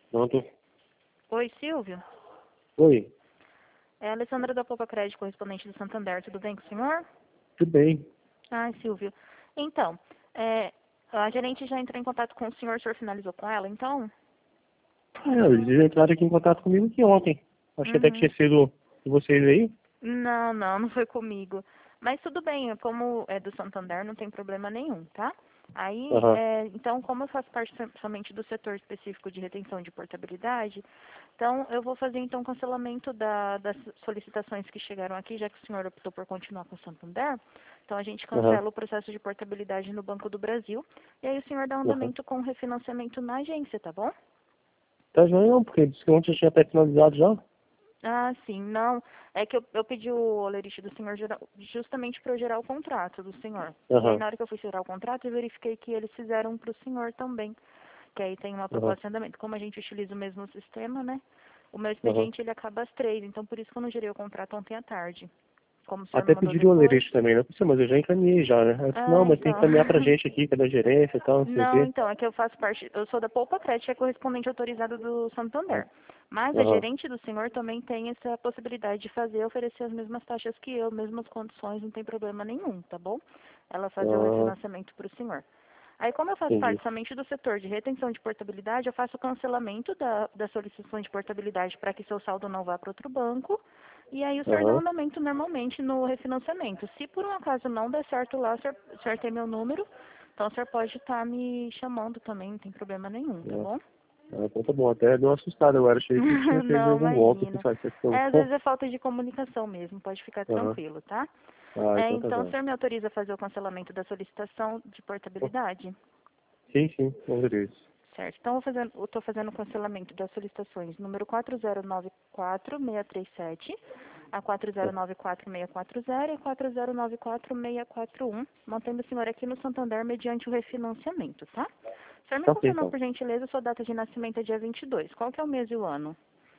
Pronto. Oi, Silvio. Oi, É a Alessandra da Poupa Crédito, correspondente do Santander. Tudo bem com o senhor? tudo bem. Ai, Silvio. Então, a gerente já entrou em contato com o senhor finalizou com ela, então? Eles entraram aqui em contato comigo aqui ontem. Achei até que Uhum. tinha sido de vocês aí. Não foi comigo. Mas tudo bem, como é do Santander, não tem problema nenhum, tá? Aí, Aham, então, como eu faço parte somente do setor específico de retenção de portabilidade, então eu vou fazer então cancelamento das solicitações que chegaram aqui, já que o senhor optou por continuar com o Santander. Então a gente aham, cancela o processo de portabilidade no Banco do Brasil. E aí o senhor dá aham. andamento com o refinanciamento na agência, tá bom? Tá joia não, porque disse que ontem já tinha até finalizado já. Ah, sim, não. É que eu pedi o olerite do senhor justamente para eu gerar o contrato do senhor. E aí, Aham, na hora que eu fui gerar o contrato, eu verifiquei que eles fizeram para o senhor também. Que aí tem uma aham, proposta de andamento. Como a gente utiliza o mesmo sistema, né? O meu aham. expediente, ele acaba às 3, então por isso que eu não gerei o contrato ontem à tarde. Como o senhor me Até mandou pediram o depois. alerite também, né? Eu mas eu já encaminhei já, né? Aí eu disse, não, Ah, mas tem que então. encaminhar pra gente aqui, que é da gerência e tal, não sei o Não, quê. então, é que eu faço parte, eu sou da Poupa Crédito, que é correspondente autorizada do Ah, Santander. Mas a aham, gerente do senhor também tem essa possibilidade de fazer, oferecer as mesmas taxas que eu, mesmas condições, não tem problema nenhum, tá bom? Ela fazer o ah, refinanciamento para o senhor. Aí, como eu faço entendi. parte somente do setor de retenção de portabilidade, eu faço o cancelamento da solicitação de portabilidade para que seu saldo não vá para outro banco. E aí o senhor dá um Aham, andamento normalmente no refinanciamento. Se por um acaso não der certo lá, o senhor tem meu número, então o senhor pode estar me chamando também, não tem problema nenhum, tá ah, bom? então tá bom, até deu uma assustada agora, achei que tinha feito Não, algum golpe, que imagina. faz questão. Às vezes é falta de comunicação mesmo, pode ficar Aham, tranquilo, tá? então tá Então, o bom. senhor me autoriza a fazer o cancelamento da solicitação de portabilidade? Sim, vamos ver isso. Certo. Então, eu estou fazendo o cancelamento das solicitações número 4094-637, a 4094-640 e 4094-641, mantendo o senhor aqui no Santander mediante o refinanciamento, tá? O senhor me Tá ok, confirma, então. por gentileza, sua data de nascimento é dia 22. Qual que é o mês e o ano?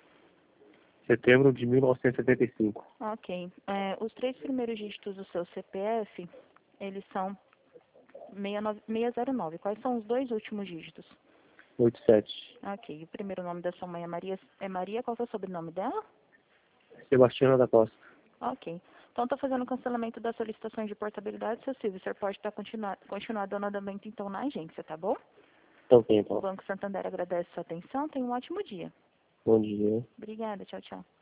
Setembro de 1975. Ok. Os três primeiros dígitos do seu CPF, eles são 609. Quais são os dois últimos dígitos? 87. Ok. O primeiro nome da sua mãe é Maria. Qual que é o sobrenome dela? Sebastiana da Costa. Ok. Então, estou fazendo o cancelamento das solicitações de portabilidade, seu Silvio. O senhor pode continuar dando andamento, então, na agência, tá bom? Tá ok, O então. Banco Santander agradece sua atenção. Tenha um ótimo dia. Bom dia. Obrigada. Tchau, tchau.